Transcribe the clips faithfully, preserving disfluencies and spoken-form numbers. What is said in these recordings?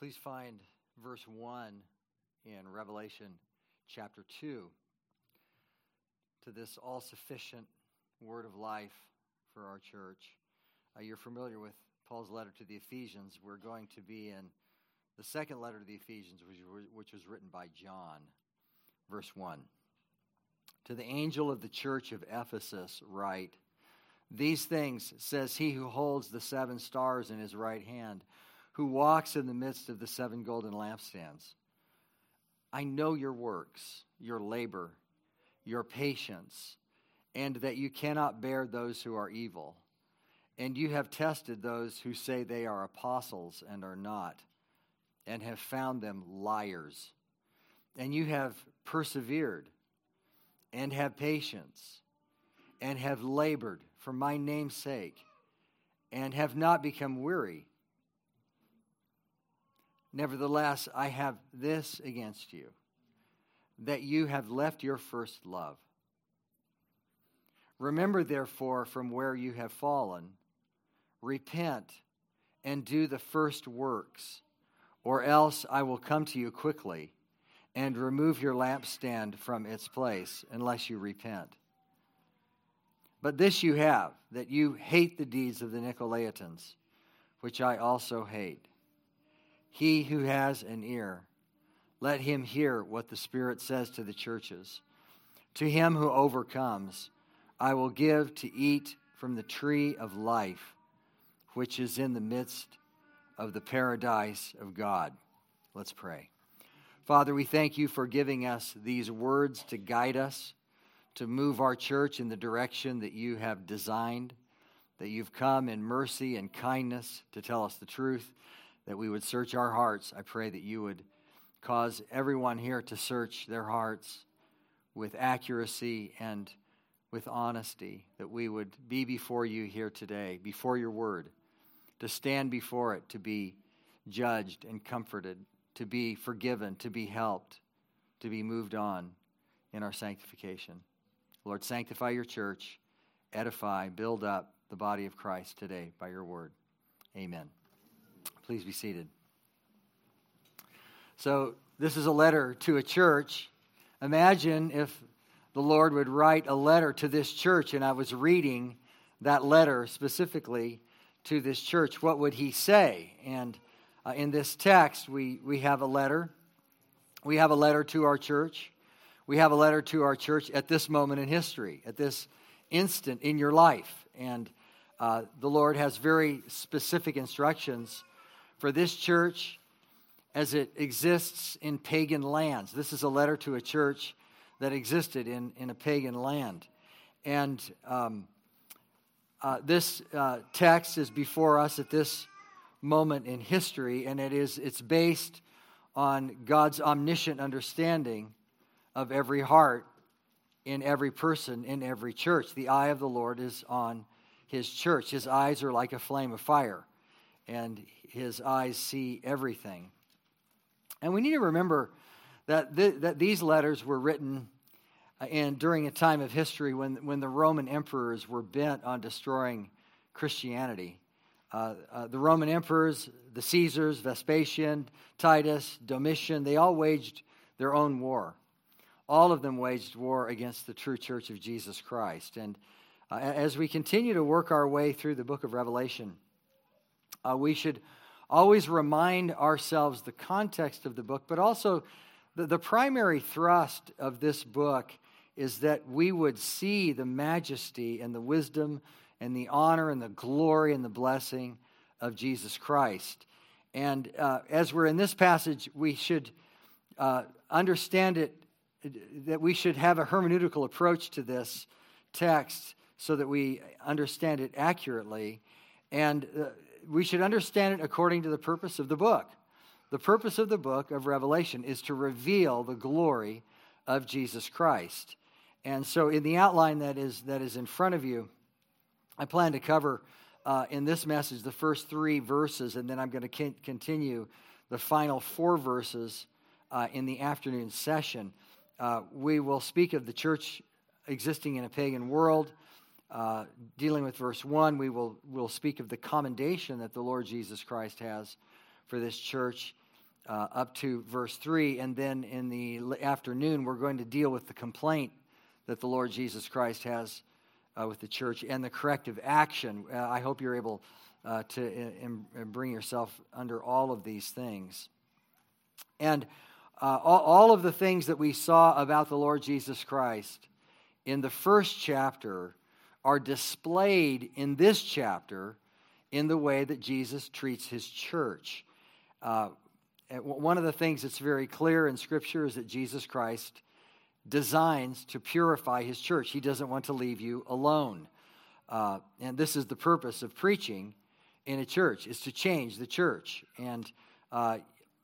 Please find verse one in Revelation chapter two. To this all-sufficient word of life for our church. Uh, you're familiar with Paul's letter to the Ephesians. We're going to be in the second letter to the Ephesians, which, which was written by John. Verse one. To the angel of the church of Ephesus write, "These things says he who holds the seven stars in his right hand, who walks in the midst of the seven golden lampstands. I know your works, your labor, your patience, and that you cannot bear those who are evil. And you have tested those who say they are apostles and are not, and have found them liars. And you have persevered, and have patience, and have labored for my name's sake, and have not become weary. Nevertheless, I have this against you, that you have left your first love. Remember, therefore, from where you have fallen, repent and do the first works, or else I will come to you quickly and remove your lampstand from its place, unless you repent. But this you have, that you hate the deeds of the Nicolaitans, which I also hate. He who has an ear, let him hear what the Spirit says to the churches. To him who overcomes, I will give to eat from the tree of life, which is in the midst of the paradise of God." Let's pray. Father, we thank you for giving us these words to guide us, to move our church in the direction that you have designed, that you've come in mercy and kindness to tell us the truth, that we would search our hearts. I pray that you would cause everyone here to search their hearts with accuracy and with honesty, that we would be before you here today, before your word, to stand before it, to be judged and comforted, to be forgiven, to be helped, to be moved on in our sanctification. Lord, sanctify your church, edify, build up the body of Christ today by your word. Amen. Please be seated. So this is a letter to a church. Imagine if the Lord would write a letter to this church, and I was reading that letter specifically to this church. What would he say? And uh, in this text, we, we have a letter. We have a letter to our church. We have a letter to our church at this moment in history, at this instant in your life. And uh, the Lord has very specific instructions for this church as it exists in pagan lands. This is a letter to a church that existed in, in a pagan land. And um, uh, this uh, text is before us at this moment in history, and it is it's based on God's omniscient understanding of every heart in every person in every church. The eye of the Lord is on his church. His eyes are like a flame of fire, and his eyes see everything. And we need to remember that th- that these letters were written uh, in during a time of history when, when the Roman emperors were bent on destroying Christianity. Uh, uh, the Roman emperors, the Caesars, Vespasian, Titus, Domitian, they all waged their own war. All of them waged war against the true church of Jesus Christ. And uh, as we continue to work our way through the book of Revelation, uh, we should always remind ourselves the context of the book, but also the, the primary thrust of this book is that we would see the majesty and the wisdom and the honor and the glory and the blessing of Jesus Christ. And uh, as we're in this passage, we should uh, understand it, that we should have a hermeneutical approach to this text so that we understand it accurately. And uh, we should understand it according to the purpose of the book. The purpose of the book of Revelation is to reveal the glory of Jesus Christ. And so in the outline that is that is in front of you, I plan to cover uh, in this message the first three verses, and then I'm going to continue the final four verses uh, in the afternoon session. Uh, we will speak of the church existing in a pagan world. Uh, dealing with verse one, we will will speak of the commendation that the Lord Jesus Christ has for this church uh, up to verse three. And then in the afternoon, we're going to deal with the complaint that the Lord Jesus Christ has uh, with the church and the corrective action. Uh, I hope you're able uh, to in, in bring yourself under all of these things. And uh, all, all of the things that we saw about the Lord Jesus Christ in the first chapter are displayed in this chapter in the way that Jesus treats his church. Uh, one of the things that's very clear in Scripture is that Jesus Christ designs to purify his church. He doesn't want to leave you alone. Uh, and this is the purpose of preaching in a church, is to change the church. And, uh,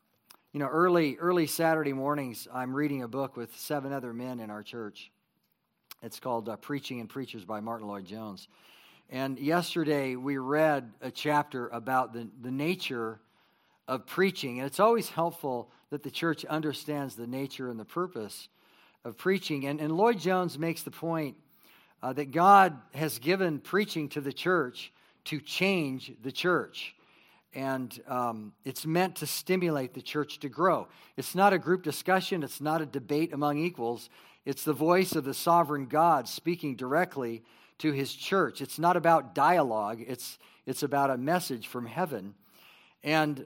you know, early, early Saturday mornings, I'm reading a book with seven other men in our church. It's called uh, Preaching and Preachers by Martin Lloyd-Jones. And yesterday we read a chapter about the, the nature of preaching. And it's always helpful that the church understands the nature and the purpose of preaching. And, and Lloyd-Jones makes the point uh, that God has given preaching to the church to change the church. And um, it's meant to stimulate the church to grow. It's not a group discussion. It's not a debate among equals. It's the voice of the sovereign God speaking directly to his church. It's not about dialogue. It's, it's about a message from heaven. And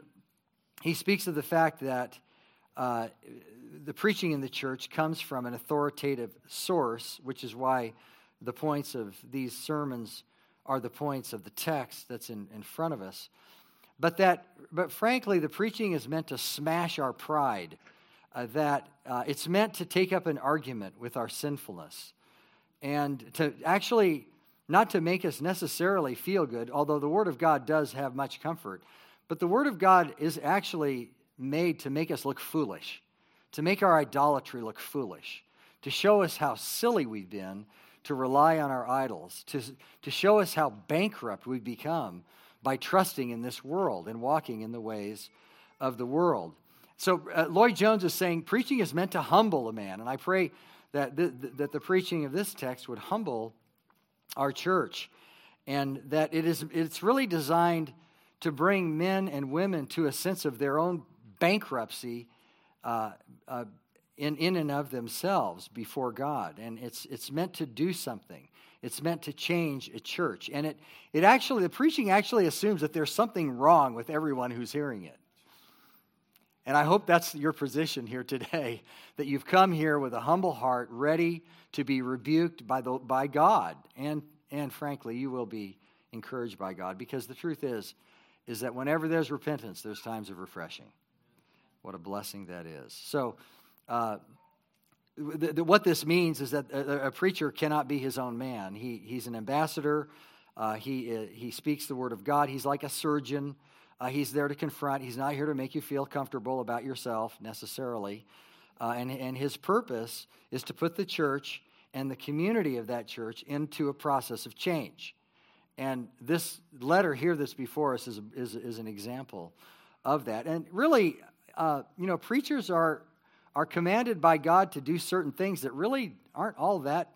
he speaks of the fact that uh, the preaching in the church comes from an authoritative source, which is why the points of these sermons are the points of the text that's in, in front of us. But that, but frankly, the preaching is meant to smash our pride. Uh, that uh, it's meant to take up an argument with our sinfulness and to actually not to make us necessarily feel good, although the Word of God does have much comfort. But the Word of God is actually made to make us look foolish, to make our idolatry look foolish, to show us how silly we've been to rely on our idols, to, to show us how bankrupt we've become by trusting in this world and walking in the ways of the world. So uh, Lloyd-Jones is saying preaching is meant to humble a man, and I pray that the, that the preaching of this text would humble our church, and that it is it's really designed to bring men and women to a sense of their own bankruptcy uh, uh, in in and of themselves before God, and it's it's meant to do something. It's meant to change a church, and it it actually the preaching actually assumes that there's something wrong with everyone who's hearing it. And I hope that's your position here today, that you've come here with a humble heart, ready to be rebuked by the by God, and and frankly, you will be encouraged by God, because the truth is, is that whenever there's repentance, there's times of refreshing. What a blessing that is. So, uh, th- th- what this means is that a, a preacher cannot be his own man. He he's an ambassador. Uh, he uh, he speaks the word of God. He's like a surgeon. Uh, he's there to confront. He's not here to make you feel comfortable about yourself necessarily. Uh, and, and his purpose is to put the church and the community of that church into a process of change. And this letter here that's before us is, is, is an example of that. And really, uh, you know, preachers are, are commanded by God to do certain things that really aren't all that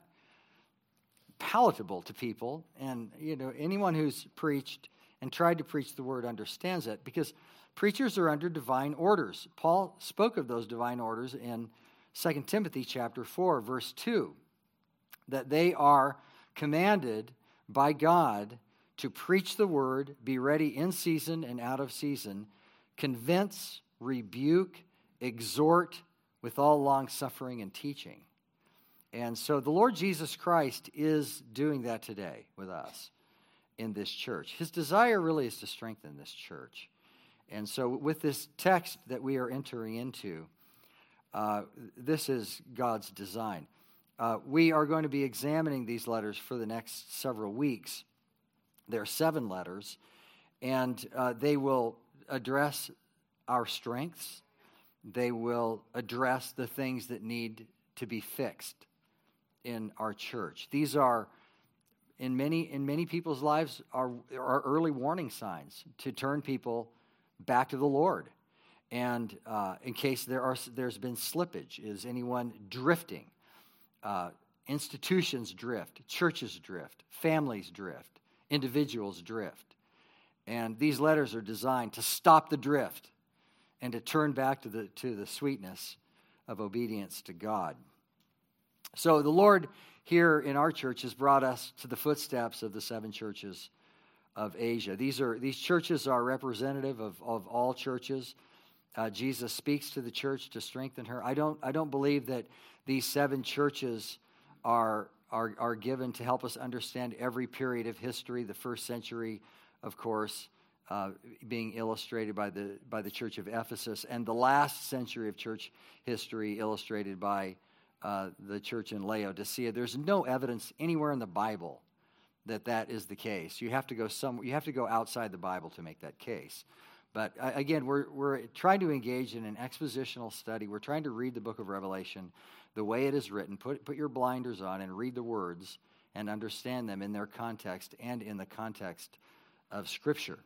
palatable to people. And, you know, anyone who's preached and tried to preach the word understands that, because preachers are under divine orders. Paul spoke of those divine orders in Second Timothy chapter four, verse two, that they are commanded by God to preach the word, be ready in season and out of season, convince, rebuke, exhort with all long-suffering and teaching. And so the Lord Jesus Christ is doing that today with us in this church. His desire really is to strengthen this church. And so with this text that we are entering into, uh, this is God's design. Uh, we are going to be examining these letters for the next several weeks. There are seven letters, and uh, they will address our strengths. They will address the things that need to be fixed in our church. These are In many in many people's lives are, are early warning signs to turn people back to the Lord. And uh, in case there are there's been slippage, is anyone drifting? Uh, institutions drift, churches drift, families drift, individuals drift. And these letters are designed to stop the drift and to turn back to the to the sweetness of obedience to God. So the Lord here in our church has brought us to the footsteps of the seven churches of Asia. These are these churches are representative of, of all churches. Uh, Jesus speaks to the church to strengthen her. I don't I don't believe that these seven churches are are are given to help us understand every period of history. The first century, of course, uh, being illustrated by the by the church of Ephesus, and the last century of church history illustrated by uh, the church in Laodicea. There's no evidence anywhere in the Bible that that is the case. You have to go some. You have to go outside the Bible to make that case. But uh, again, we're we're trying to engage in an expositional study. We're trying to read the book of Revelation the way it is written. Put put your blinders on and read the words and understand them in their context and in the context of Scripture.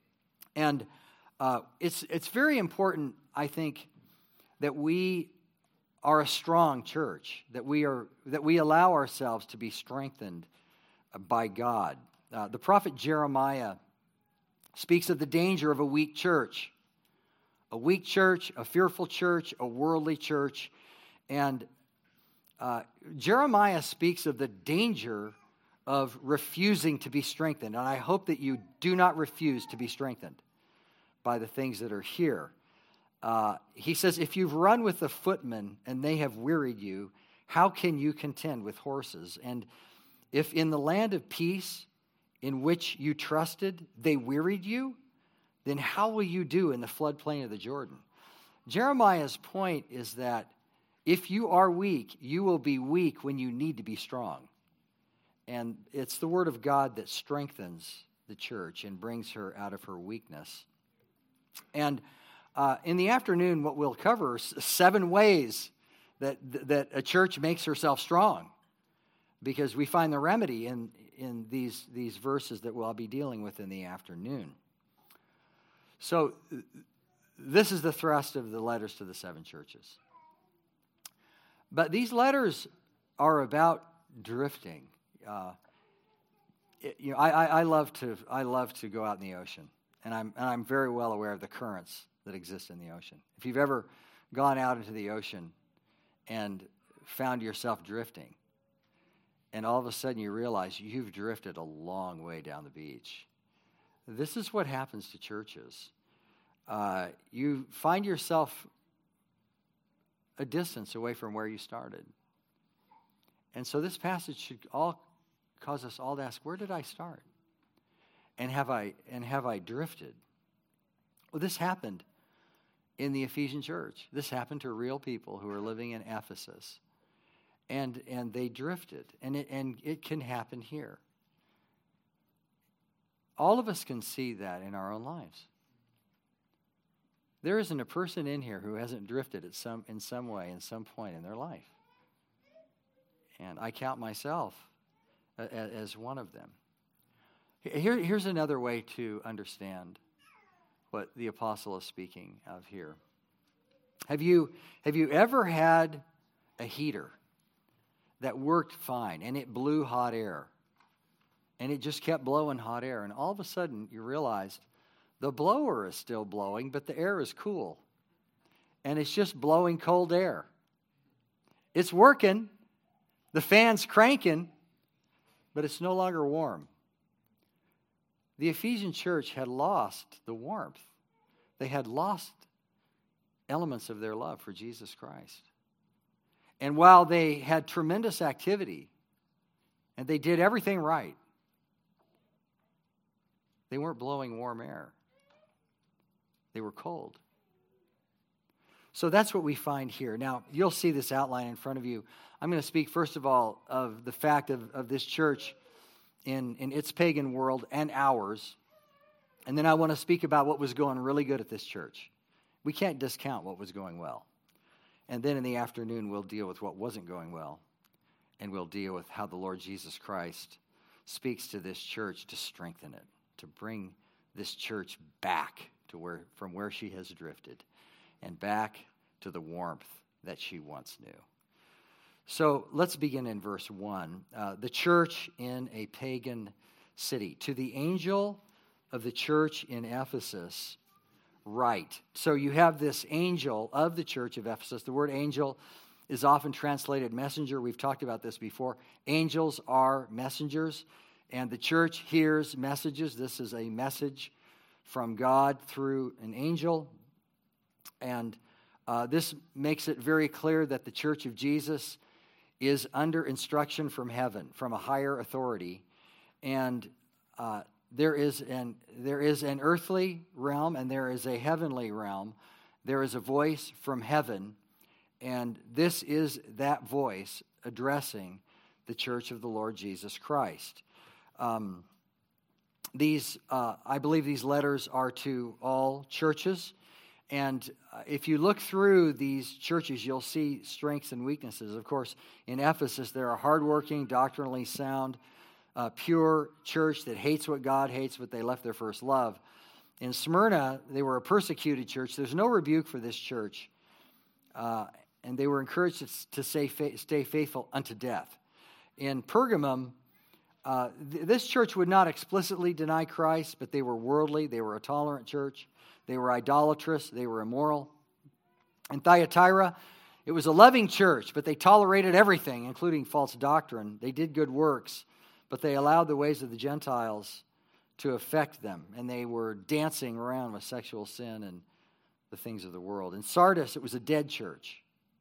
And uh, it's it's very important, I think, that we are a strong church, that we are that we allow ourselves to be strengthened by God. Uh, the prophet Jeremiah speaks of the danger of a weak church. A weak church, a fearful church, a worldly church. And uh, Jeremiah speaks of the danger of refusing to be strengthened. And I hope that you do not refuse to be strengthened by the things that are here. Uh, he says, if you've run with the footmen and they have wearied you, how can you contend with horses? And if in the land of peace in which you trusted, they wearied you, then how will you do in the floodplain of the Jordan? Jeremiah's point is that if you are weak, you will be weak when you need to be strong. And it's the word of God that strengthens the church and brings her out of her weakness. And uh, in the afternoon, what we'll cover is seven ways that, that a church makes herself strong, because we find the remedy in, in these, these verses that we'll be dealing with in the afternoon. So this is the thrust of the letters to the seven churches. But these letters are about drifting. Uh, it, you know, I, I, I love to I love to go out in the ocean, and I'm and I'm very well aware of the currents that exist in the ocean. If you've ever gone out into the ocean and found yourself drifting, and all of a sudden you realize you've drifted a long way down the beach, this is what happens to churches. Uh, you find yourself a distance away from where you started. And so this passage should all cause us all to ask, where did I start? And have I and have I drifted? Well, this happened in the Ephesian church. This happened to real people who were living in Ephesus. And and they drifted. And it and it can happen here. All of us can see that in our own lives. There isn't a person in here who hasn't drifted at some in some way, in some point in their life. And I count myself as one of them. Here, here's another way to understand what the apostle is speaking of here. Have you, have you ever had a heater that worked fine and it blew hot air? And it just kept blowing hot air. And all of a sudden you realized the blower is still blowing, but the air is cool. And it's just blowing cold air. It's working. The fan's cranking, but it's no longer warm. The Ephesian church had lost the warmth. They had lost elements of their love for Jesus Christ. And while they had tremendous activity, and they did everything right, they weren't blowing warm air. They were cold. So that's what we find here. Now, you'll see this outline in front of you. I'm going to speak, first of all, of the fact of, of this church in, in its pagan world and ours. And then I want to speak about what was going really good at this church. We can't discount what was going well. And then in the afternoon, we'll deal with what wasn't going well. And we'll deal with how the Lord Jesus Christ speaks to this church to strengthen it, to bring this church back to where from where she has drifted and back to the warmth that she once knew. So let's begin in verse one. Uh, the church in a pagan city. To the angel of the church in Ephesus, write. So you have this angel of the church of Ephesus. The word angel is often translated messenger. We've talked about this before. Angels are messengers, and the church hears messages. This is a message from God through an angel, and uh, this makes it very clear that the church of Jesus is under instruction from heaven, from a higher authority, and uh, there is an there is an earthly realm and there is a heavenly realm. There is a voice from heaven, and this is that voice addressing the church of the Lord Jesus Christ. Um, these, uh, I believe, these letters are to all churches. And if you look through these churches, you'll see strengths and weaknesses. Of course, in Ephesus, they're a hardworking, doctrinally sound, uh, pure church that hates what God hates, but they left their first love. In Smyrna, they were a persecuted church. There's no rebuke for this church. Uh, and they were encouraged to, to stay, stay faithful unto death. In Pergamum, uh, th- this church would not explicitly deny Christ, but they were worldly. They were a tolerant church. They were idolatrous. They were immoral. In Thyatira, it was a loving church, but they tolerated everything, including false doctrine. They did good works, but they allowed the ways of the Gentiles to affect them, and they were dancing around with sexual sin and the things of the world. In Sardis, it was a dead church,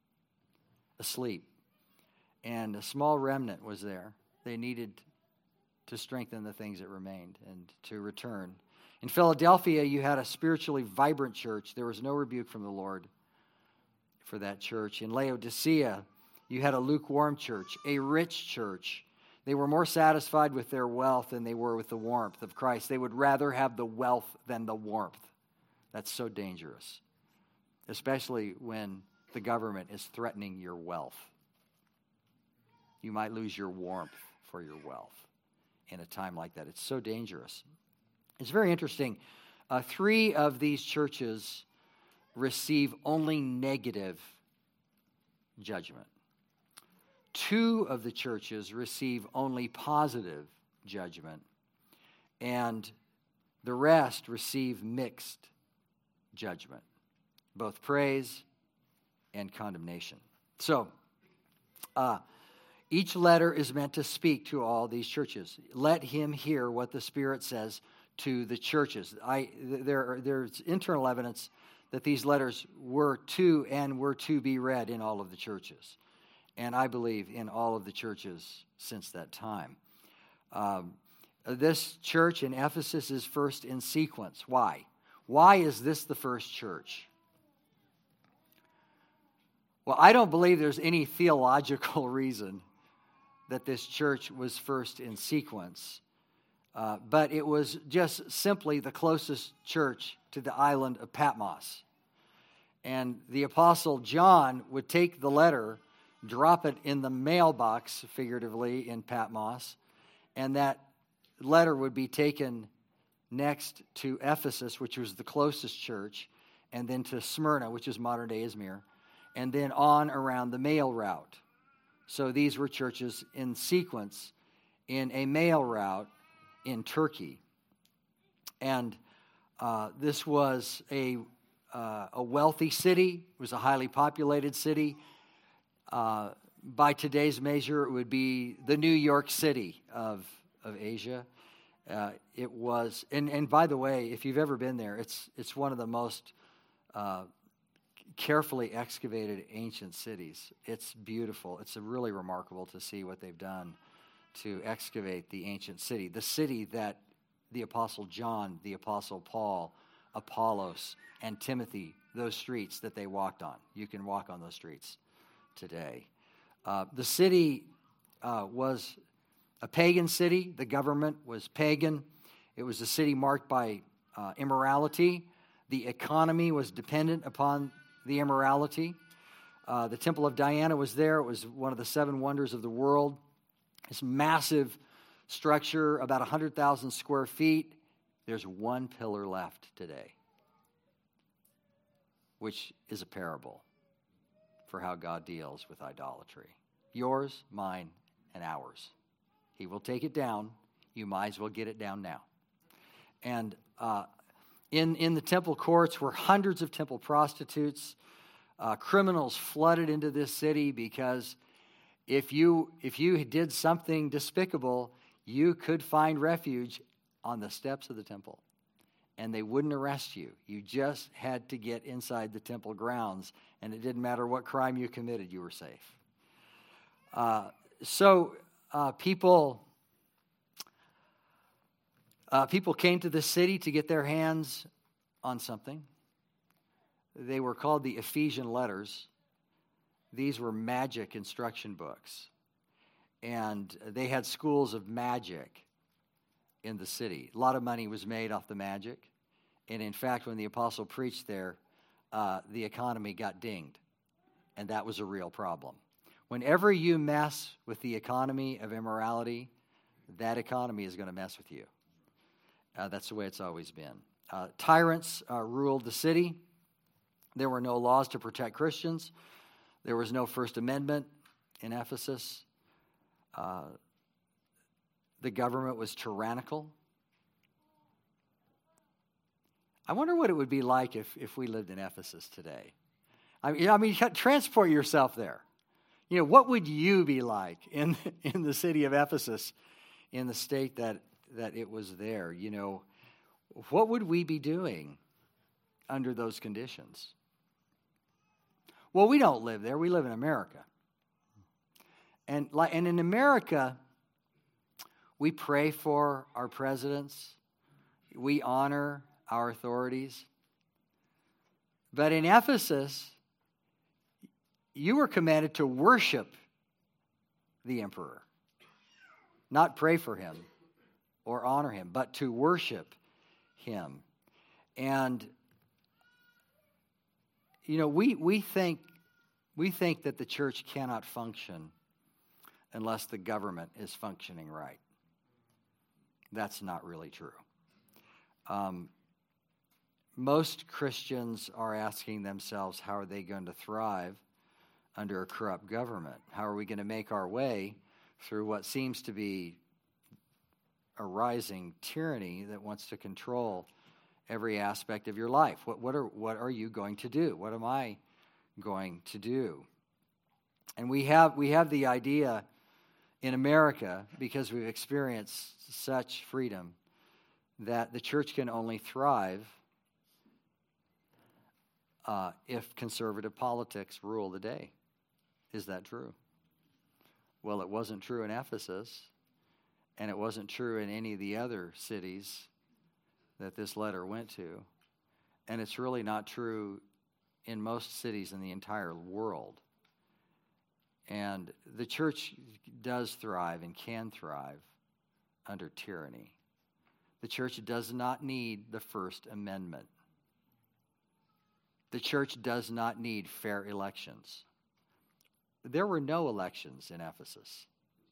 asleep, and a small remnant was there. They needed to strengthen the things that remained and to return. In Philadelphia, you had a spiritually vibrant church. There was no rebuke from the Lord for that church. In Laodicea, you had a lukewarm church, a rich church. They were more satisfied with their wealth than they were with the warmth of Christ. They would rather have the wealth than the warmth. That's so dangerous, especially when the government is threatening your wealth. You might lose your warmth for your wealth in a time like that. It's so dangerous. It's very interesting. Uh, three of these churches receive only negative judgment. Two of the churches receive only positive judgment. And the rest receive mixed judgment, both praise and condemnation. So, uh, each letter is meant to speak to all these churches. Let him hear what the Spirit says to the churches. I, there, there's internal evidence that these letters were to and were to be read in all of the churches. And I believe in all of the churches since that time. Um, this church in Ephesus is first in sequence. Why? Why is this the first church? Well, I don't believe there's any theological reason that this church was first in sequence. Uh, but it was just simply the closest church to the island of Patmos. And the Apostle John would take the letter, drop it in the mailbox, figuratively, in Patmos, and that letter would be taken next to Ephesus, which was the closest church, and then to Smyrna, which is modern-day Izmir, and then on around the mail route. So these were churches in sequence in a mail route in Turkey. And uh, this was a uh, a wealthy city. It was a highly populated city. Uh, by today's measure, it would be the New York City of, of Asia. Uh, it was, and, and by the way, if you've ever been there, it's it's one of the most uh, carefully excavated ancient cities. It's beautiful. It's really remarkable to see what they've done to excavate the ancient city, the city that the Apostle John, the Apostle Paul, Apollos, and Timothy, those streets that they walked on. You can walk on those streets today. Uh, the city uh, was a pagan city. The government was pagan. It was a city marked by uh, immorality. The economy was dependent upon the immorality. Uh, the Temple of Diana was there. It was one of the seven wonders of the world. This massive structure, about one hundred thousand square feet. There's one pillar left today, which is a parable for how God deals with idolatry. Yours, mine, and ours. He will take it down. You might as well get it down now. And uh, In, in the temple courts were hundreds of temple prostitutes. Uh, criminals flooded into this city because if you, if you did something despicable, you could find refuge on the steps of the temple. And they wouldn't arrest you. You just had to get inside the temple grounds, and it didn't matter what crime you committed, you were safe. Uh, so uh, people... Uh, people came to the city to get their hands on something. They were called the Ephesian letters. These were magic instruction books. And they had schools of magic in the city. A lot of money was made off the magic. And in fact, when the apostle preached there, uh, the economy got dinged. And that was a real problem. Whenever you mess with the economy of immorality, that economy is going to mess with you. Uh, that's the way it's always been. Uh, tyrants uh, ruled the city. There were no laws to protect Christians. There was no First Amendment in Ephesus. Uh, the government was tyrannical. I wonder what it would be like if, if we lived in Ephesus today. I mean, I mean, transport yourself there. You know, what would you be like in in the city of Ephesus, in the state that that it was there? You know, what would we be doing under those conditions? Well, we don't live there. We live in America. And like, and in America, we pray for our presidents. We honor our authorities. But in Ephesus, you were commanded to worship the emperor, not pray for him or honor him, but to worship him. And you know, we we think we think that the church cannot function unless the government is functioning right. That's not really true. Um, most Christians are asking themselves, how are they going to thrive under a corrupt government? How are we going to make our way through what seems to be a rising tyranny that wants to control every aspect of your life? What, what are what are you going to do? What am I going to do? And we have we have the idea in America, because we've experienced such freedom, that the church can only thrive uh, if conservative politics rule the day. Is that true? Well, it wasn't true in Ephesus, and it wasn't true in any of the other cities that this letter went to. And it's really not true in most cities in the entire world. And the church does thrive and can thrive under tyranny. The church does not need the First Amendment. The church does not need fair elections. There were no elections in Ephesus.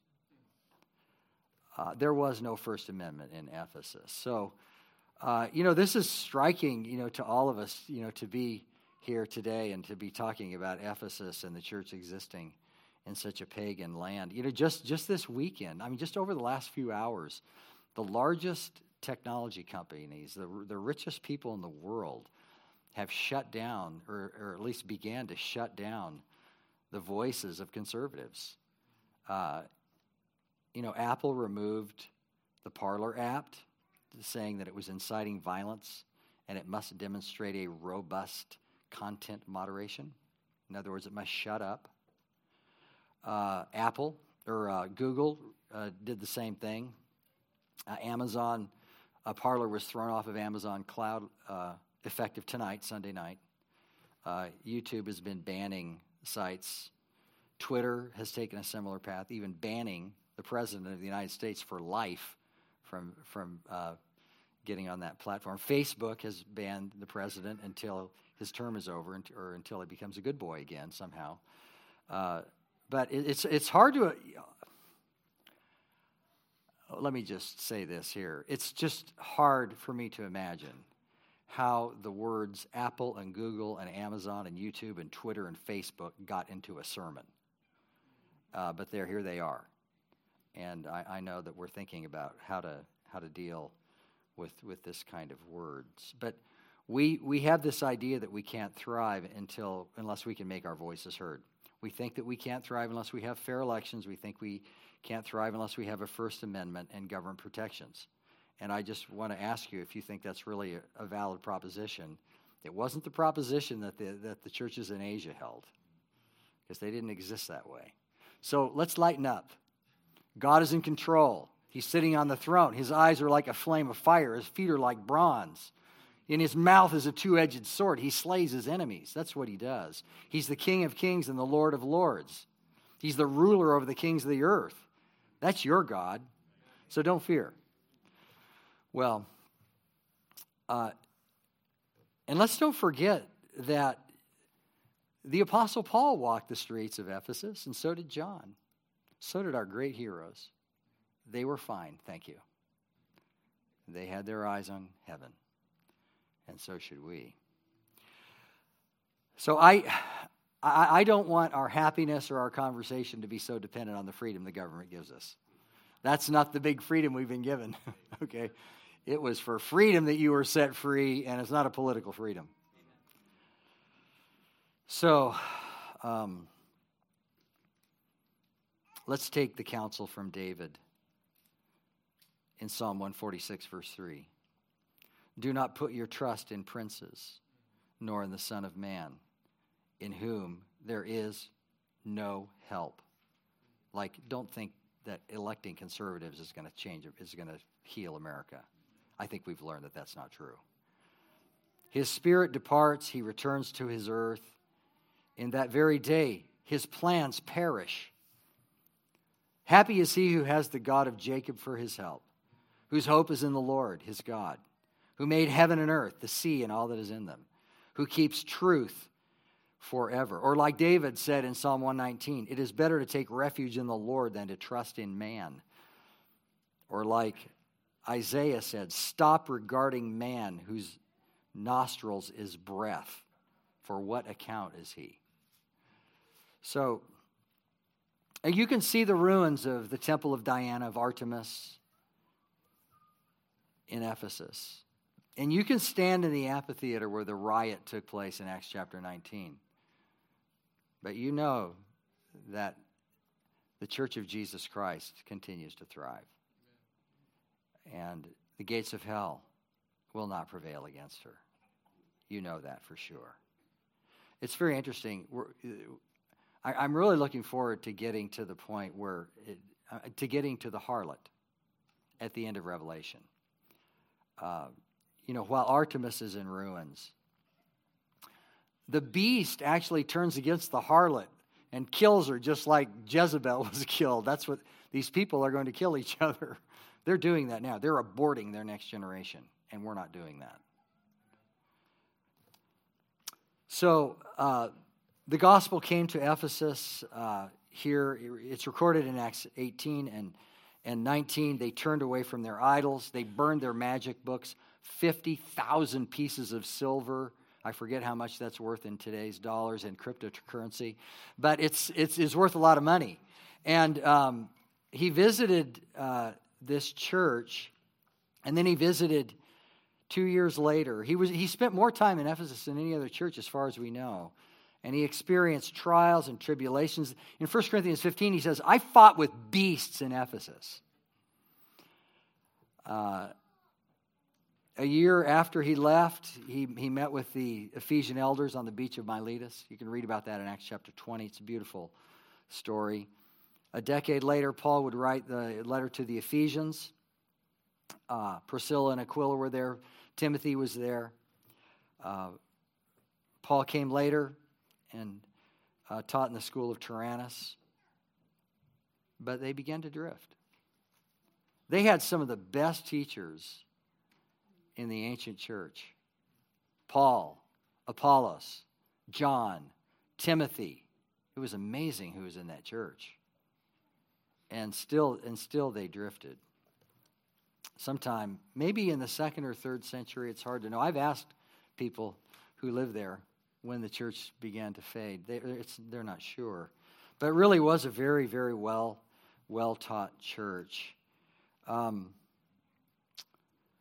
Uh, there was no First Amendment in Ephesus. So, uh, you know, this is striking, you know, to all of us, you know, to be here today and to be talking about Ephesus and the church existing in such a pagan land. You know, just, just this weekend, I mean, just over the last few hours, the largest technology companies, the, the richest people in the world, have shut down, or, or at least began to shut down, the voices of conservatives. Uh, you know, Apple removed the Parler app, saying that it was inciting violence and it must demonstrate a robust content moderation. In other words, it must shut up. Uh, Apple, or uh, Google, uh, did the same thing. Uh, Amazon, uh, Parler was thrown off of Amazon Cloud uh, effective tonight, Sunday night. Uh, YouTube has been banning sites. Twitter has taken a similar path, even banning the President of the United States for life from from uh, getting on that platform. Facebook has banned the President until his term is over, or until he becomes a good boy again somehow. Uh, but it, it's it's hard to... Uh, let me just say this here. It's just hard for me to imagine how the words Apple and Google and Amazon and YouTube and Twitter and Facebook got into a sermon. Uh, but there, here they are. And I, I know that we're thinking about how to how to deal with, with this kind of words. But we we have this idea that we can't thrive until unless we can make our voices heard. We think that we can't thrive unless we have fair elections. We think we can't thrive unless we have a First Amendment and government protections. And I just want to ask you if you think that's really a, a valid proposition. It wasn't the proposition that the, that the churches in Asia held, because they didn't exist that way. So let's lighten up. God is in control. He's sitting on the throne. His eyes are like a flame of fire. His feet are like bronze. In his mouth is a two-edged sword. He slays his enemies. That's what he does. He's the King of kings and the Lord of lords. He's the ruler over the kings of the earth. That's your God. So don't fear. Well, uh, and let's don't forget that the Apostle Paul walked the streets of Ephesus, and so did John. So did our great heroes. They were fine, thank you. They had their eyes on heaven, and so should we. So I, I, I don't want our happiness or our conversation to be so dependent on the freedom the government gives us. That's not the big freedom we've been given, okay? It was for freedom that you were set free, and it's not a political freedom. So, um, let's take the counsel from David in Psalm one forty-six, verse three. Do not put your trust in princes, nor in the Son of Man, in whom there is no help. Like, don't think that electing conservatives is going to change, is going to heal America. I think we've learned that that's not true. His spirit departs, he returns to his earth. In that very day, his plans perish. Happy is he who has the God of Jacob for his help, whose hope is in the Lord, his God, who made heaven and earth, the sea and all that is in them, who keeps truth forever. Or like David said in Psalm one nineteen, it is better to take refuge in the Lord than to trust in man. Or like Isaiah said, stop regarding man whose nostrils is breath. For what account is he? So, and you can see the ruins of the temple of Diana, of Artemis in Ephesus. And you can stand in the amphitheater where the riot took place in Acts chapter nineteen. But you know that the Church of Jesus Christ continues to thrive. And the gates of hell will not prevail against her. You know that for sure. It's very interesting. We're, I, I'm really looking forward to getting to the point where, it, uh, to getting to the harlot at the end of Revelation. Uh, you know, while Artemis is in ruins, the beast actually turns against the harlot and kills her just like Jezebel was killed. That's what these people are going to kill each other. They're doing that now. They're aborting their next generation, and we're not doing that. So uh, the gospel came to Ephesus uh, here. It's recorded in Acts eighteen and, and nineteen. They turned away from their idols. They burned their magic books. fifty thousand pieces of silver. I forget how much that's worth in today's dollars and cryptocurrency. But it's, it's, it's worth a lot of money. And um, he visited uh, this church, and then he visited two years later. He was he spent more time in Ephesus than any other church as far as we know. And he experienced trials and tribulations. In First Corinthians fifteen, he says, I fought with beasts in Ephesus. Uh, a year after he left, he, he met with the Ephesian elders on the beach of Miletus. You can read about that in Acts chapter twenty. It's a beautiful story. A decade later, Paul would write the letter to the Ephesians. Uh, Priscilla and Aquila were there. Timothy was there. Uh, Paul came later and uh, taught in the school of Tyrannus. But they began to drift. They had some of the best teachers in the ancient church. Paul, Apollos, John, Timothy. It was amazing who was in that church. And still, and still they drifted. Sometime, maybe in the second or third century, it's hard to know. I've asked people who live there when the church began to fade. They, it's, they're not sure. But it really was a very, very well, well-taught church. Um,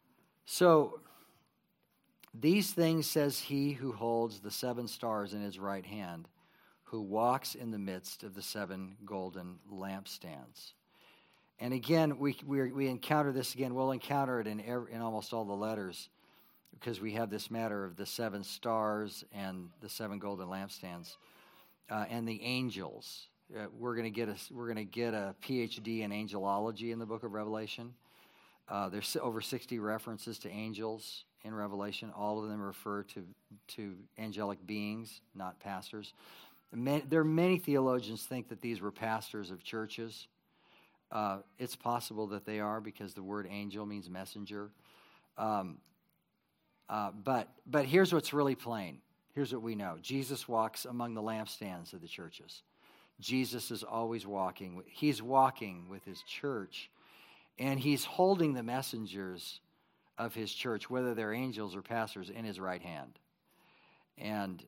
So, these things says he who holds the seven stars in his right hand, who walks in the midst of the seven golden lampstands. And again, we we, we encounter this again. We'll encounter it in every, in almost all the letters, because we have this matter of the seven stars and the seven golden lampstands, uh, and the angels. Uh, we're going to get a we're going to get a P H D in angelology in the book of Revelation. Uh, there's over sixty references to angels in Revelation. All of them refer to to angelic beings, not pastors. Many, there are many theologians think that these were pastors of churches. Uh, it's possible that they are, because the word angel means messenger. Um, uh, but but here's what's really plain. Here's what we know. Jesus walks among the lampstands of the churches. Jesus is always walking. He's walking with his church, and he's holding the messengers of his church, whether they're angels or pastors, in his right hand. And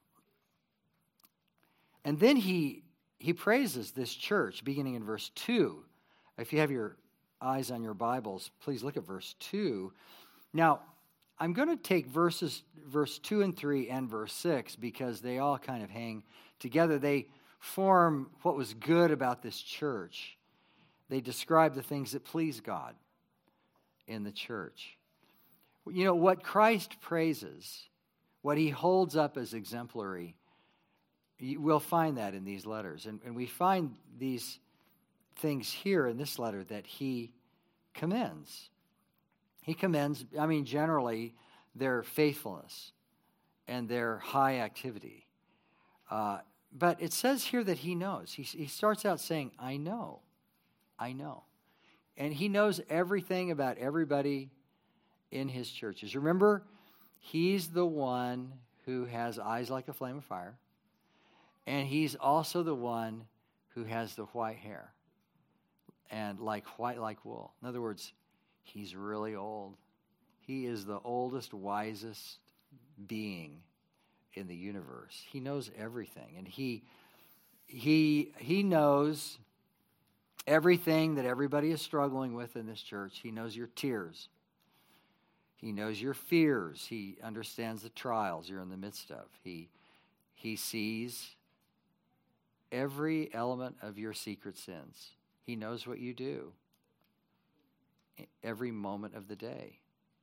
and then he he praises this church, beginning in verse two. If you have your eyes on your Bibles, please look at verse two. Now, I'm going to take verses verse two and three and verse six, because they all kind of hang together. They form what was good about this church. They describe the things that please God in the church. You know, what Christ praises, what he holds up as exemplary, we'll find that in these letters. And, and we find these things here in this letter that he commends. He commends, I mean, generally, their faithfulness and their high activity. Uh, but it says here that he knows. He, he starts out saying, I know. I know. And he knows everything about everybody in his churches. Remember, he's the one who has eyes like a flame of fire. And he's also the one who has the white hair. And like white like wool. In other words, he's really old. He is the oldest, wisest being in the universe. He knows everything. And he he he knows everything that everybody is struggling with in this church. He knows your tears. He knows your fears. He understands the trials you're in the midst of. He he sees every element of your secret sins. He knows what you do every moment of the day.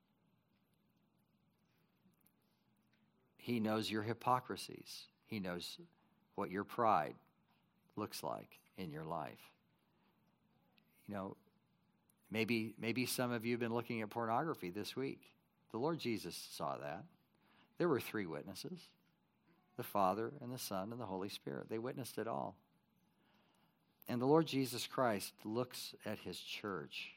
He knows your hypocrisies. He knows what your pride looks like in your life. You know, maybe maybe some of you have been looking at pornography this week. The Lord Jesus saw that. There were three witnesses, the Father and the Son and the Holy Spirit. They witnessed it all. And the Lord Jesus Christ looks at his church.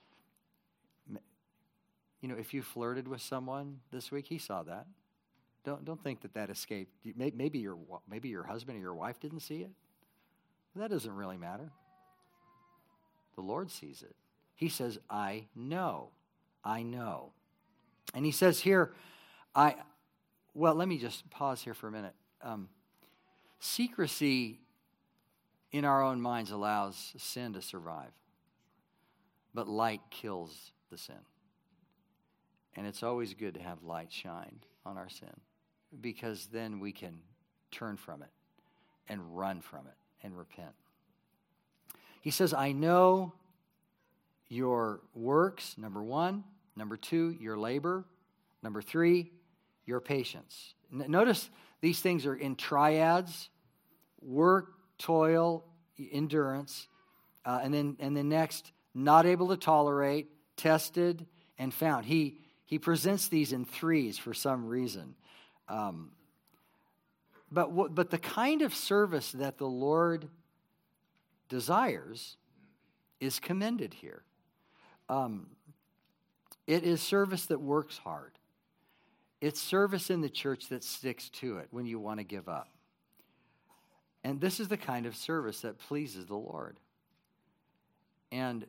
You know, if you flirted with someone this week, he saw that. Don't don't think that that escaped. Maybe your maybe your husband or your wife didn't see it. That doesn't really matter. The Lord sees it. He says, I know. I know. And he says here, I, well, let me just pause here for a minute. Um, secrecy in our own minds allows sin to survive. But light kills the sin. And it's always good to have light shine on our sin, because then we can turn from it and run from it and repent. He says, I know your works, number one. Number two, your labor. Number three, your patience. N- notice these things are in triads: work, toil, endurance. Uh, and then and then next, not able to tolerate, tested, and found. He he presents these in threes for some reason. Um, but w- but the kind of service that the Lord desires is commended here. Um, it is service that works hard. It's service in the church that sticks to it when you want to give up. And this is the kind of service that pleases the Lord. And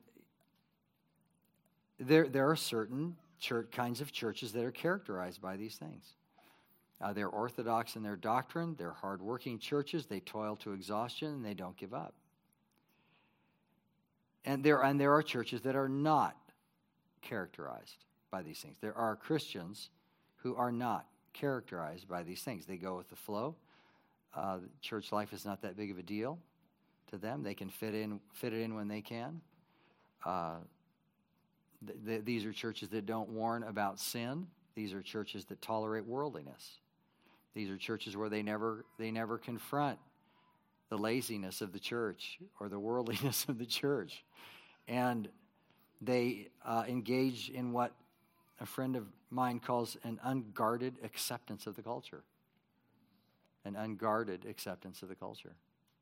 there, there are certain church, kinds of churches that are characterized by these things. Uh, they're orthodox in their doctrine. They're hardworking churches. They toil to exhaustion, and they don't give up. And there, and there are churches that are not characterized by these things. There are Christians who are not characterized by these things. They go with the flow. Uh, church life is not that big of a deal to them. They can fit in, fit it in when they can. Uh, th- th- these are churches that don't warn about sin. These are churches that tolerate worldliness. These are churches where they never they never confront the laziness of the church or the worldliness of the church. And they uh, engage in what a friend of mine calls an unguarded acceptance of the culture. An unguarded acceptance of the culture.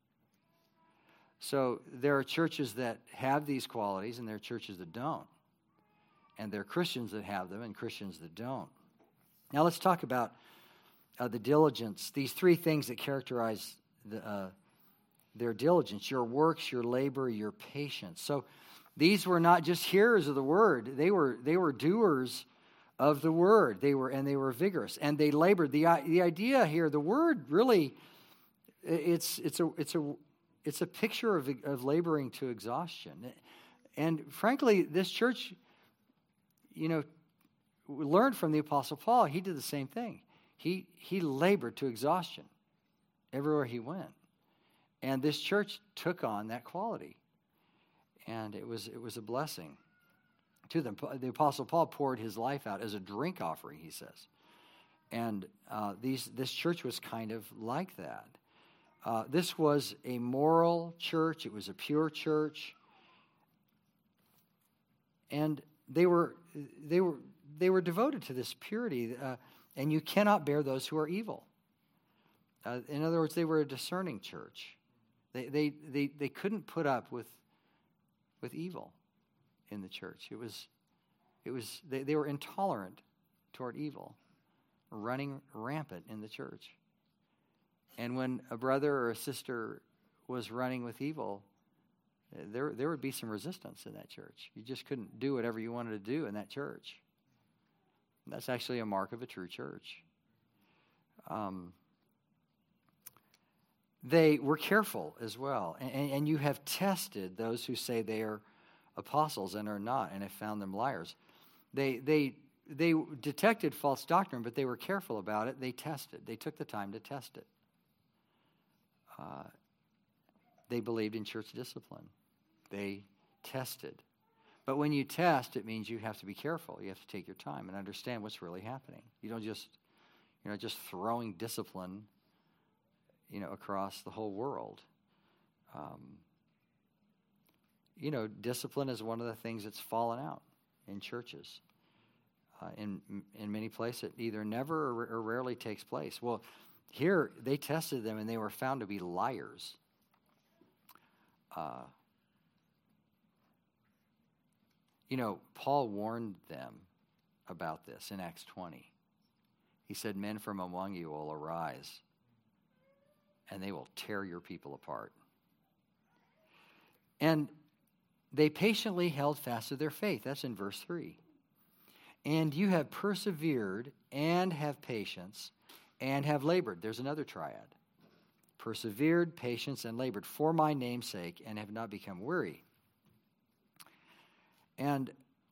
So there are churches that have these qualities and there are churches that don't. And there are Christians that have them and Christians that don't. Now let's talk about uh, the diligence, these three things that characterize the, uh, their diligence: your works, your labor, your patience. So these were not just hearers of the word; they were they were doers of the word. They were and they were vigorous and they labored. the The idea here, the word really, it's it's a it's a it's a picture of of laboring to exhaustion. And frankly, this church, you know, learned from the Apostle Paul. He did the same thing. He he labored to exhaustion everywhere he went. And this church took on that quality. And it was it was a blessing to them. The Apostle Paul poured his life out as a drink offering, he says. And uh, these this church was kind of like that. Uh, this was a moral church. It was a pure church. And they were they were they were devoted to this purity. Uh, and you cannot bear those who are evil. Uh, in other words, they were a discerning church. They they they they couldn't put up with with evil in the church. It was it was they, they were intolerant toward evil, running rampant in the church. And when a brother or a sister was running with evil, there there would be some resistance in that church. You just couldn't do whatever you wanted to do in that church. And that's actually a mark of a true church. Um, they were careful as well. And, and you have tested those who say they are apostles and are not, and have found them liars. They they they detected false doctrine, but they were careful about it. They tested. They took the time to test it. Uh, they believed in church discipline. They tested. But when you test, it means you have to be careful. You have to take your time and understand what's really happening. You don't just, you know, just throwing discipline, you know, across the whole world. Um, you know, discipline is one of the things that's fallen out in churches. Uh, in in many places, it either never or, or rarely takes place. Well, here they tested them and they were found to be liars. Uh, you know, Paul warned them about this in Acts twenty. He said, "Men from among you will arise, and they will tear your people apart." And they patiently held fast to their faith. That's in verse three. And you have persevered and have patience and have labored. There's another triad. Persevered, patience, and labored for my name's sake and have not become weary. And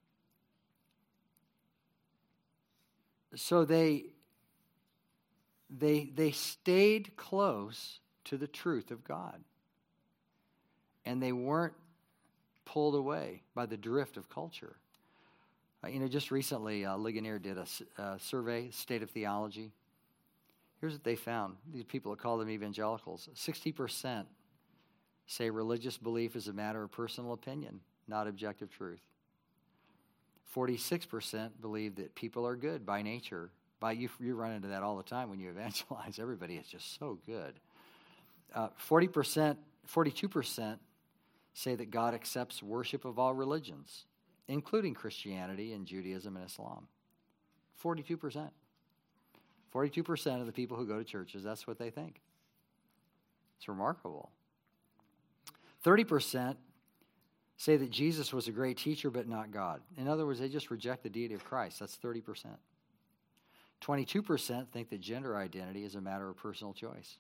so they, they, they stayed close to the truth of God. And they weren't pulled away by the drift of culture. Uh, you know, just recently, uh, Ligonier did a uh, survey, State of Theology. Here's what they found. These people that call them evangelicals. sixty percent say religious belief is a matter of personal opinion, not objective truth. forty-six percent believe that people are good by nature. By you, you run into that all the time when you evangelize. Everybody is just so good. Uh, forty percent, forty-two percent say that God accepts worship of all religions, including Christianity and Judaism and Islam. forty-two percent. forty-two percent of the people who go to churches, that's what they think. It's remarkable. thirty percent say that Jesus was a great teacher but not God. In other words, they just reject the deity of Christ. That's thirty percent. twenty-two percent think that gender identity is a matter of personal choice.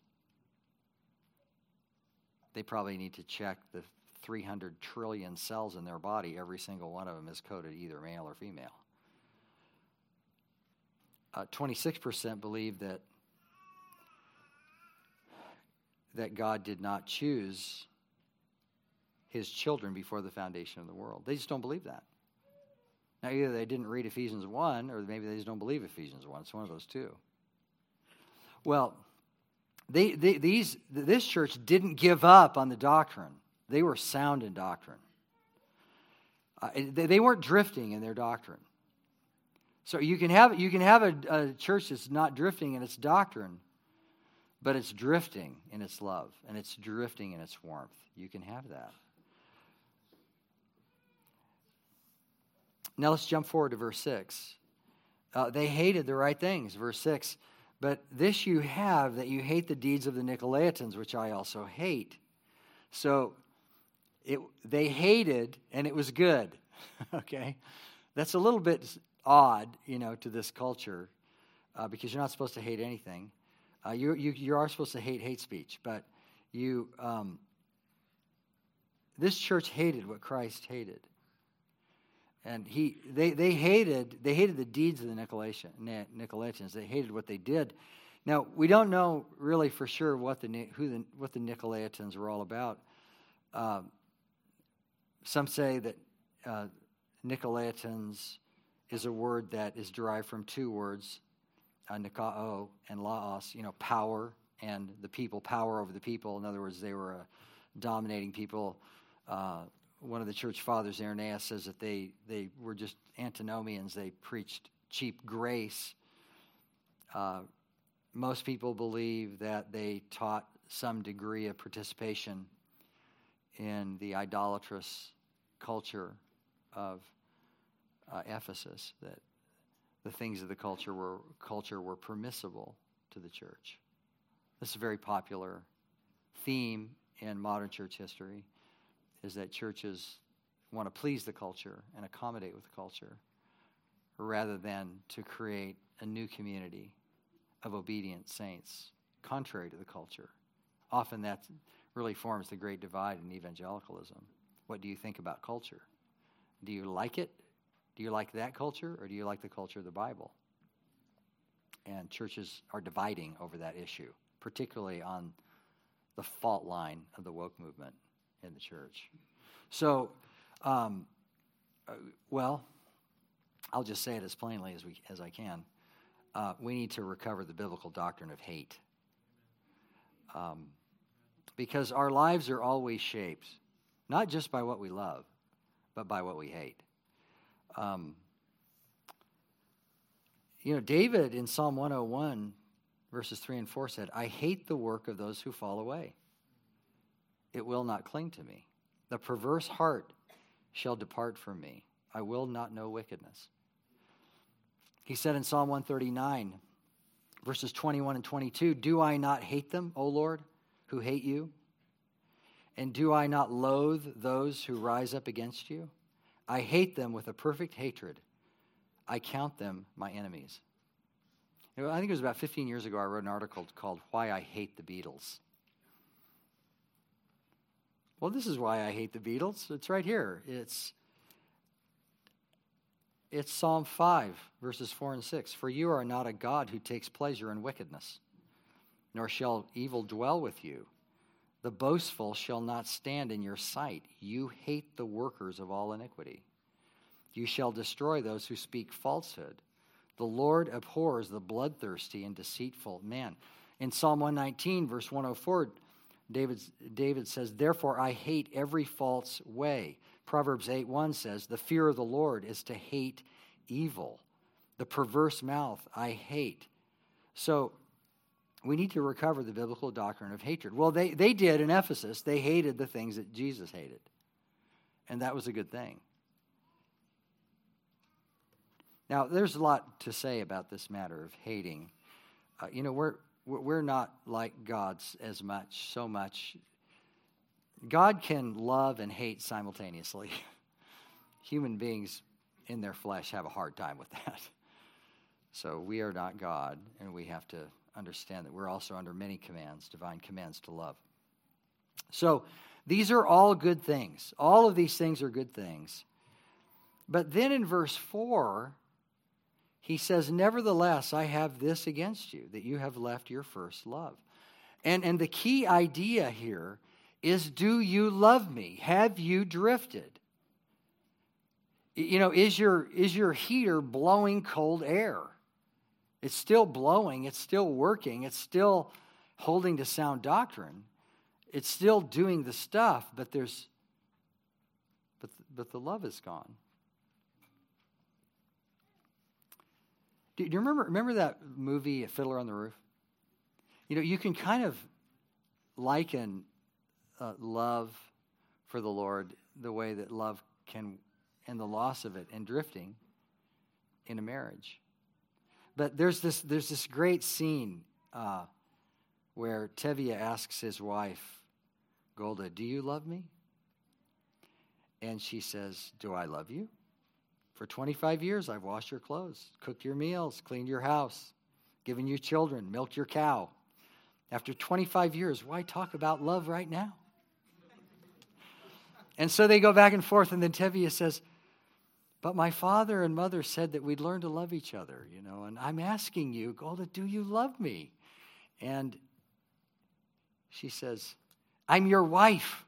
They probably need to check the three hundred trillion cells in their body. Every single one of them is coded either male or female. Uh, twenty-six percent believe that that God did not choose his children before the foundation of the world. They just don't believe that. Now, either they didn't read Ephesians one, or maybe they just don't believe Ephesians one. It's one of those two. Well, they, they, these this church didn't give up on the doctrine. They were sound in doctrine. Uh, they, they weren't drifting in their doctrine. So you can have you can have a, a church that's not drifting in its doctrine, but it's drifting in its love, and it's drifting in its warmth. You can have that. Now let's jump forward to verse six. Uh, they hated the right things, verse six. But this you have, that you hate the deeds of the Nicolaitans, which I also hate. So it, they hated, and it was good. Okay? That's a little bit odd, you know, to this culture, uh, because you're not supposed to hate anything. Uh, you, you you are supposed to hate hate speech, but you um, this church hated what Christ hated, and he they they hated they hated the deeds of the Nicolaitans. Nicolaitans. They hated what they did. Now we don't know really for sure what the who the what the Nicolaitans were all about. Um, some say that uh, Nicolaitans is a word that is derived from two words. Uh, Nikao and Laos, you know, power and the people, power over the people. In other words, they were a dominating people. Uh, one of the church fathers, Irenaeus, says that they, they were just antinomians. They preached cheap grace. Uh, most people believe that they taught some degree of participation in the idolatrous culture of uh, Ephesus, that the things of the culture were culture were permissible to the church. This is a very popular theme in modern church history, is that churches want to please the culture and accommodate with the culture, rather than to create a new community of obedient saints, contrary to the culture. Often that really forms the great divide in evangelicalism. What do you think about culture? Do you like it? Do you like that culture, or do you like the culture of the Bible? And churches are dividing over that issue, particularly on the fault line of the woke movement in the church. So, um, uh, well, I'll just say it as plainly as we as I can. Uh, we need to recover the biblical doctrine of hate, um, because our lives are always shaped not just by what we love, but by what we hate. Um, you know, David in Psalm one oh one, verses three and four said, I hate the work of those who fall away. It will not cling to me. The perverse heart shall depart from me. I will not know wickedness. He said in Psalm one thirty-nine, verses twenty-one and twenty-two, do I not hate them, O Lord, who hate you? And do I not loathe those who rise up against you? I hate them with a perfect hatred. I count them my enemies. You know, I think it was about fifteen years ago I wrote an article called Why I Hate the Beatles. Well, this is why I hate the Beatles. It's right here. It's, it's Psalm five, verses four and six. For you are not a God who takes pleasure in wickedness, nor shall evil dwell with you. The boastful shall not stand in your sight. You hate the workers of all iniquity. You shall destroy those who speak falsehood. The Lord abhors the bloodthirsty and deceitful man. In Psalm one nineteen, verse one oh four, David, David says, therefore I hate every false way. Proverbs eight one says, the fear of the Lord is to hate evil. The perverse mouth I hate. So, we need to recover the biblical doctrine of hatred. Well, they, they did in Ephesus. They hated the things that Jesus hated. And that was a good thing. Now, there's a lot to say about this matter of hating. Uh, you know, we're we're not like God's as much, so much. God can love and hate simultaneously. Human beings in their flesh have a hard time with that. So we are not God, and we have to understand that we're also under many commands, divine commands to love. So these are all good things. All of these things are good things. But then in verse four, he says, nevertheless, I have this against you, that you have left your first love. And, and the key idea here is, do you love me? Have you drifted? You know, is your, is your heater blowing cold air? It's still blowing. It's still working. It's still holding to sound doctrine. It's still doing the stuff, but there's, but, but the love is gone. Do you remember, remember that movie, Fiddler on the Roof? You know, you can kind of liken uh, love for the Lord the way that love can, and the loss of it and drifting in a marriage. But there's this there's this great scene uh, where Tevye asks his wife, Golda, do you love me? And she says, do I love you? For twenty-five years, I've washed your clothes, cooked your meals, cleaned your house, given you children, milked your cow. After twenty-five years, why talk about love right now? And so they go back and forth, and then Tevye says, but my father and mother said that we'd learn to love each other, you know, and I'm asking you, Golda, do you love me? And she says, I'm your wife.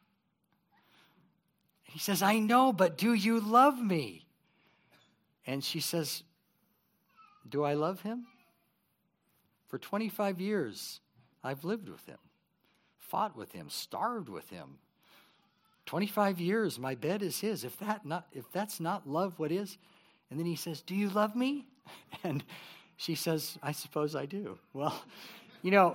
He says, I know, but do you love me? And she says, do I love him? For twenty-five years, I've lived with him, fought with him, starved with him. twenty-five years, my bed is his. If that not, if that's not love, what is? And then he says, do you love me? And she says, I suppose I do. Well, you know,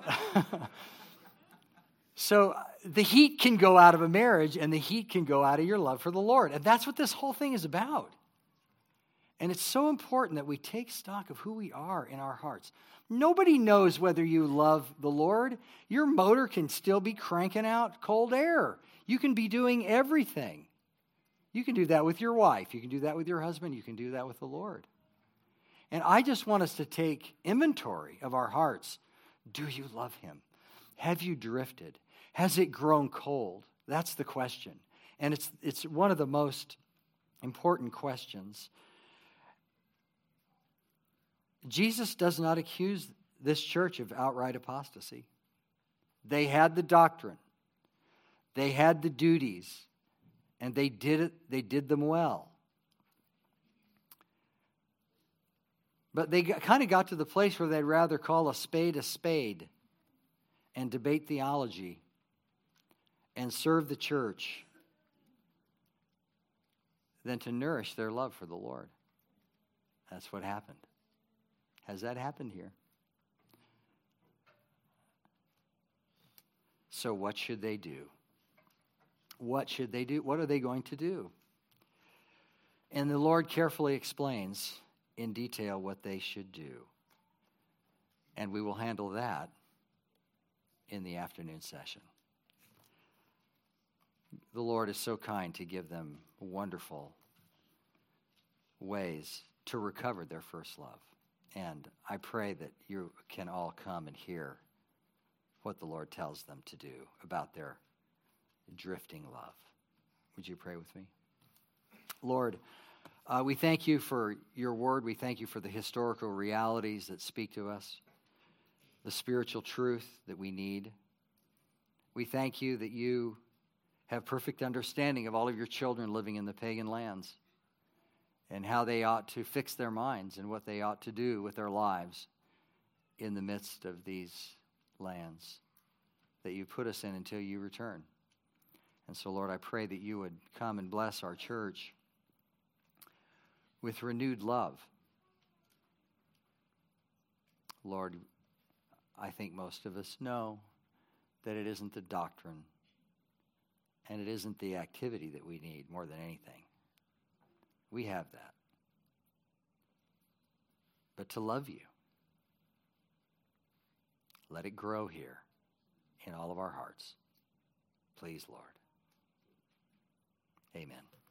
so the heat can go out of a marriage, and the heat can go out of your love for the Lord. And that's what this whole thing is about. And it's so important that we take stock of who we are in our hearts. Nobody knows whether you love the Lord. Your motor can still be cranking out cold air. You can be doing everything. You can do that with your wife. You can do that with your husband. You can do that with the Lord. And I just want us to take inventory of our hearts. Do you love him? Have you drifted? Has it grown cold? That's the question. And it's, it's one of the most important questions. Jesus does not accuse this church of outright apostasy. They had the doctrine. They had the duties, and they did it, they did them well. But they got, kind of got to the place where they'd rather call a spade a spade and debate theology and serve the church than to nourish their love for the Lord. That's what happened. Has that happened here? So what should they do? What should they do? What are they going to do? And the Lord carefully explains in detail what they should do. And we will handle that in the afternoon session. The Lord is so kind to give them wonderful ways to recover their first love. And I pray that you can all come and hear what the Lord tells them to do about their drifting love. Would you pray with me? Lord, uh, we thank you for your word. We thank you for the historical realities that speak to us, the spiritual truth that we need. We thank you that you have perfect understanding of all of your children living in the pagan lands and how they ought to fix their minds and what they ought to do with their lives in the midst of these lands that you put us in until you return. And so, Lord, I pray that you would come and bless our church with renewed love. Lord, I think most of us know that it isn't the doctrine and it isn't the activity that we need more than anything. We have that. But to love you, let it grow here in all of our hearts. Please, Lord. Amen.